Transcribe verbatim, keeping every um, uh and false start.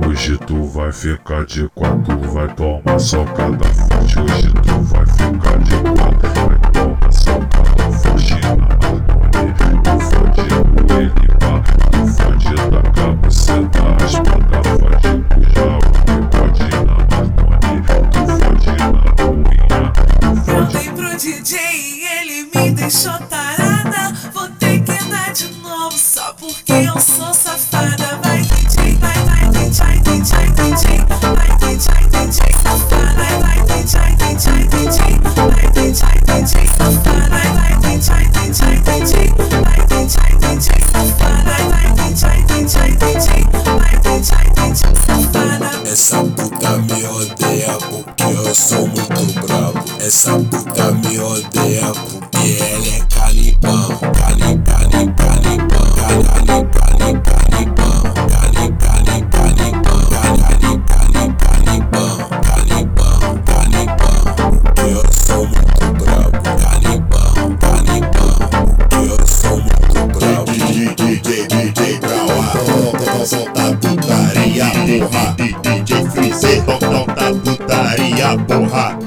Hoje tu vai ficar de quatro, vai tomar socada forte. Hoje tu vai ficar de quatro, vai tomar socada forte na Marconi. Tu fode no ele pá, tu fode da cabuceta, raspada, fode com já o pode na Marconi. Tu fode na ruinha, tu fode. Voltei pro D J e ele me deixou tarada. Vou ter que dar de novo só porque eu sou safada. Vai D J, vai, vai D J, D J, D J, vai D J, D J safada. Vai D J, D J, D J, vai D J, D J safada. Vai D J, D J, D J, vai D J, D J safada. Vai D J, D J, D J, vai D J, D J safada. Essa puta me odeia porque eu sou muito bravo. Essa puta me odeia porque ela é canibão. Cani, cani, canibão. Cani, cani, canibão. Cani, cani, canibão. Cani, cani, canibão. Canibão, canibão. Porque eu sou muito bravo. Canibão, canibão. Porque eu sou muito bravo. D J, D J Brauá, solta putaria, porra. D J Freeze, solta putaria, porra.